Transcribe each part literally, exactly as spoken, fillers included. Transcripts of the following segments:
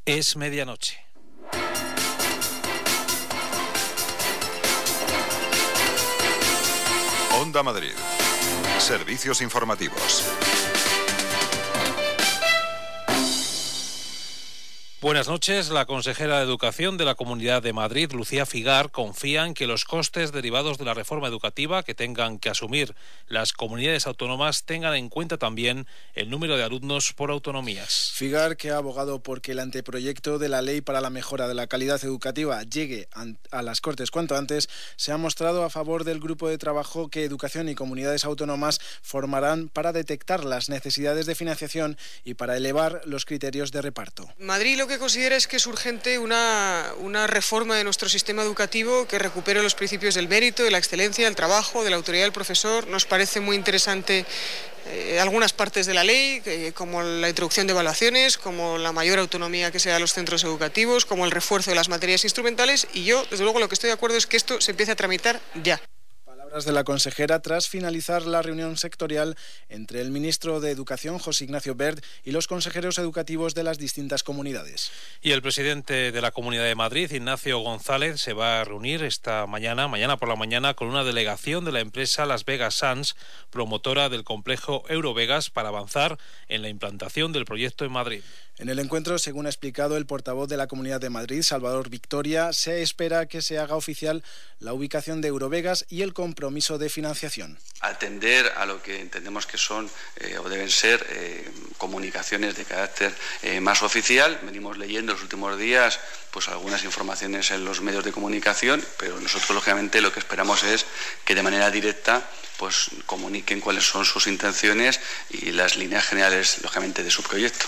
Es medianoche. Onda Madrid. Servicios informativos. Buenas noches. La consejera de Educación de la Comunidad de Madrid, Lucía Figar, confía en que los costes derivados de la reforma educativa que tengan que asumir las comunidades autónomas tengan en cuenta también el número de alumnos por autonomías. Figar, que ha abogado porque el anteproyecto de la ley para la mejora de la calidad educativa llegue a las Cortes cuanto antes, se ha mostrado a favor del grupo de trabajo que Educación y comunidades autónomas formarán para detectar las necesidades de financiación y para elevar los criterios de reparto. Madrid lo que considera es que es urgente una, una reforma de nuestro sistema educativo que recupere los principios del mérito, de la excelencia, del trabajo, de la autoridad del profesor. Nos parece muy interesante eh, algunas partes de la ley, eh, como la introducción de evaluaciones, como la mayor autonomía que se da a los centros educativos, como el refuerzo de las materias instrumentales, y yo, desde luego, lo que estoy de acuerdo es que esto se empiece a tramitar ya. De la consejera tras finalizar la reunión sectorial entre el ministro de Educación, José Ignacio Wert, y los consejeros educativos de las distintas comunidades. Y el presidente de la Comunidad de Madrid, Ignacio González, se va a reunir esta mañana, mañana por la mañana, con una delegación de la empresa Las Vegas Sands, promotora del complejo Eurovegas, para avanzar en la implantación del proyecto en Madrid. En el encuentro, según ha explicado el portavoz de la Comunidad de Madrid, Salvador Victoria, se espera que se haga oficial la ubicación de Eurovegas y el compromiso de financiación. Atender a lo que entendemos que son eh, o deben ser eh, comunicaciones de carácter eh, más oficial. Venimos leyendo en los últimos días pues algunas informaciones en los medios de comunicación, pero nosotros lógicamente lo que esperamos es que de manera directa pues comuniquen cuáles son sus intenciones y las líneas generales lógicamente de su proyecto.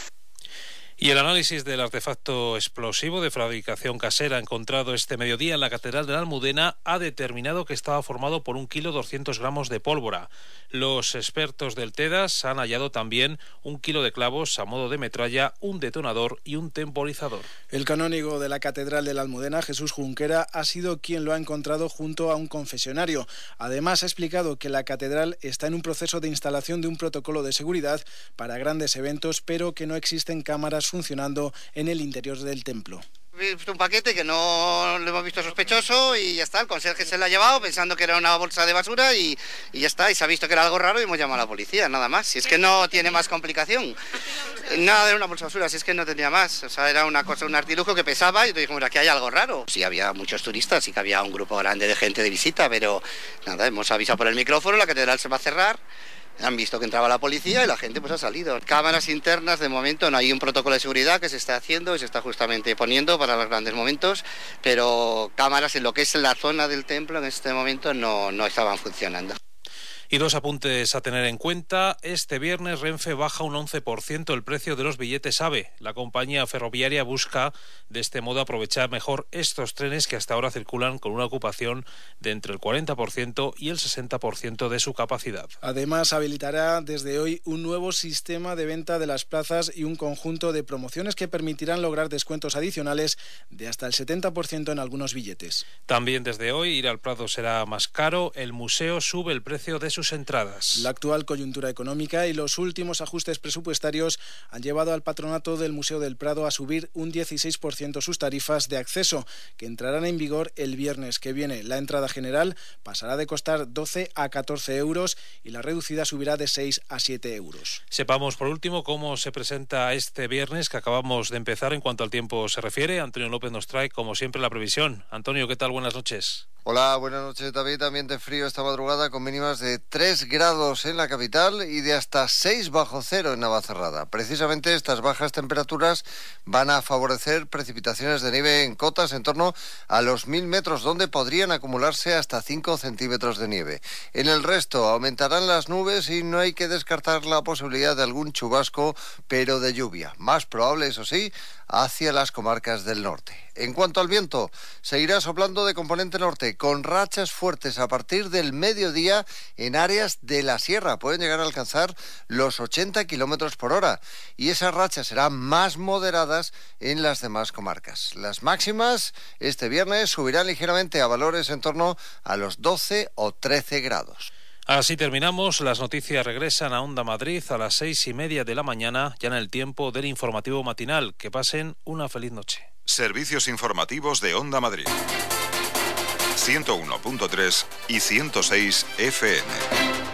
Y el análisis del artefacto explosivo de fabricación casera encontrado este mediodía en la Catedral de la Almudena ha determinado que estaba formado por un kilo doscientos gramos de pólvora. Los expertos del TEDAS han hallado también un kilo de clavos a modo de metralla, un detonador y un temporizador. El canónigo de la Catedral de la Almudena, Jesús Junquera, ha sido quien lo ha encontrado junto a un confesionario. Además, ha explicado que la catedral está en un proceso de instalación de un protocolo de seguridad para grandes eventos, pero que no existen cámaras funcionando en el interior del templo. He visto un paquete que no lo hemos visto sospechoso y ya está, el conserje se lo ha llevado pensando que era una bolsa de basura y, y ya está, y se ha visto que era algo raro y hemos llamado a la policía, nada más. Si es que no tiene más complicación. Nada de una bolsa de basura, si es que no tenía más. O sea, era una cosa, un artilugio que pesaba y te dijimos, aquí hay algo raro. Sí, había muchos turistas, sí que había un grupo grande de gente de visita, pero nada, hemos avisado por el micrófono, la catedral se va a cerrar. Han visto que entraba la policía y la gente pues ha salido. Cámaras internas de momento no hay un protocolo de seguridad que se está haciendo y se está justamente poniendo para los grandes momentos, pero cámaras en lo que es la zona del templo en este momento no, no estaban funcionando. Y dos apuntes a tener en cuenta. Este viernes Renfe baja un once por ciento el precio de los billetes AVE. La compañía ferroviaria busca de este modo aprovechar mejor estos trenes que hasta ahora circulan con una ocupación de entre el cuarenta por ciento y el sesenta por ciento de su capacidad. Además, habilitará desde hoy un nuevo sistema de venta de las plazas y un conjunto de promociones que permitirán lograr descuentos adicionales de hasta el setenta por ciento en algunos billetes. También desde hoy ir al Prado será más caro. El museo sube el precio de sus entradas. La actual coyuntura económica y los últimos ajustes presupuestarios han llevado al patronato del Museo del Prado a subir un dieciséis por ciento sus tarifas de acceso, que entrarán en vigor el viernes que viene. La entrada general pasará de costar doce a catorce euros y la reducida subirá de seis a siete euros. Sepamos por último cómo se presenta este viernes que acabamos de empezar en cuanto al tiempo se refiere. Antonio López nos trae como siempre la previsión. Antonio, ¿qué tal? Buenas noches. Hola, buenas noches David. Ambiente frío esta madrugada con mínimas de tres grados en la capital y de hasta seis bajo cero en Navacerrada. Precisamente estas bajas temperaturas van a favorecer precipitaciones de nieve en cotas en torno a los mil metros, donde podrían acumularse hasta cinco centímetros de nieve. En el resto aumentarán las nubes y no hay que descartar la posibilidad de algún chubasco, pero de lluvia. Más probable, eso sí, hacia las comarcas del norte. En cuanto al viento, seguirá soplando de componente norte, con rachas fuertes a partir del mediodía en áreas de la sierra. Pueden llegar a alcanzar los ochenta kilómetros por hora y esas rachas serán más moderadas en las demás comarcas. Las máximas este viernes subirán ligeramente a valores en torno a los doce o trece grados. Así terminamos. Las noticias regresan a Onda Madrid a las seis y media de la mañana, ya en el tiempo del informativo matinal. Que pasen una feliz noche. Servicios informativos de Onda Madrid. ciento uno punto tres y ciento seis F M.